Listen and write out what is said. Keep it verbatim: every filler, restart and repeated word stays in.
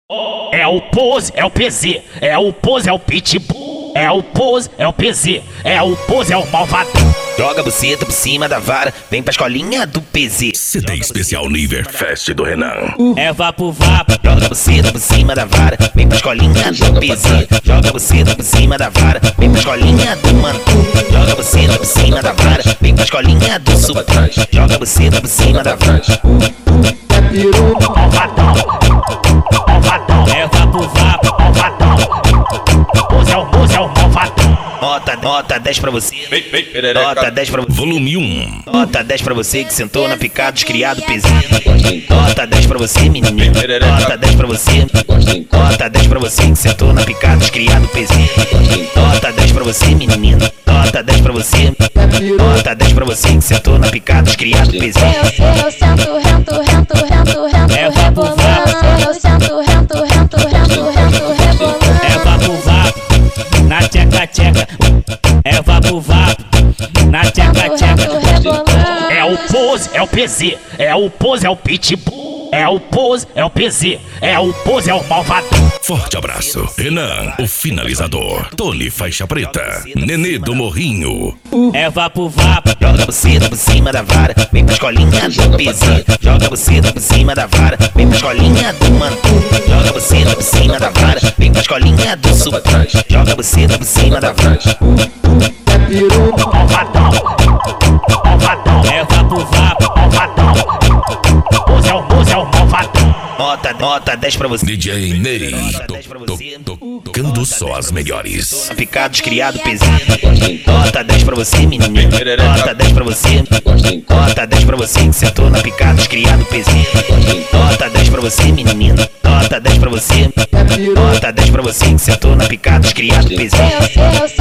É o pose, é o P Z, é o pose, é o pitbull. É o pose, é o P Z, é o pose, é o malvado. Joga a buceta por cima da vara, vem pra escolinha do P Z. C D especial Niverfest do Renan. É vapo vapo. Joga a buceta por cima da vara, vem pra escolinha do P Z. Joga a buceta por cima da vara, vem pra escolinha do Mantu. Joga a buceta por cima da vara, vem pra escolinha do Supran. Joga a buceta por cima da vara. Malvadão, malvadão. É vapo vapo, malvadão. Pose é o pose, é o malvadão. Nota, nota dez pra você. Nota dez pra você. Volume um. Nota dez pra você que sentou na picada dos criados P Z. Nota dez pra você, menino. Nota dez pra você. Nota dez pra você que sentou na picada dos criados P Z. Nota dez pra você, menino. Nota dez pra você. Nota dez pra você que sentou na picada dos criados P Z. Eu, eu sento, rento, rento, rento, rento, É vapo vapo. rebolando. Eu sento, rento, rento, rento, rento, rebolando. É vapo vapo, na tcheca tcheca. É vapo vapo, na tcheca tcheca. É o pose, é o P Z, é o pose, é o pitbull. É o pose, é o P Z, é o pose, é o malvado. Forte abraço. Renan, o finalizador. Tony Faixa Preta. Nenê do Morrinho. É vapo vapo. Joga a buceta por cima da vara, vem pra escolinha do P Z. Joga a buceta por cima da vara, vem pra escolinha do Mantu. Joga a buceta por cima da vara, vem pra escolinha do Supran. Joga a buceta por cima da vara. Malvadão, malvadão. É vapo vapo, malvadão. Pose é o pose, é o malvadão. Nota, nota dez pra você. D J Ney. to- to- Tocando só as melhores. Picados criado P Z. Nota dez pra você, menino. Nota dez pra você. Nota dez pra você que sentou na picados criado P Z. Nota dez pra você, menino. Nota dez pra você. Nota dez pra você que sentou na picados criado P Z. Eu, eu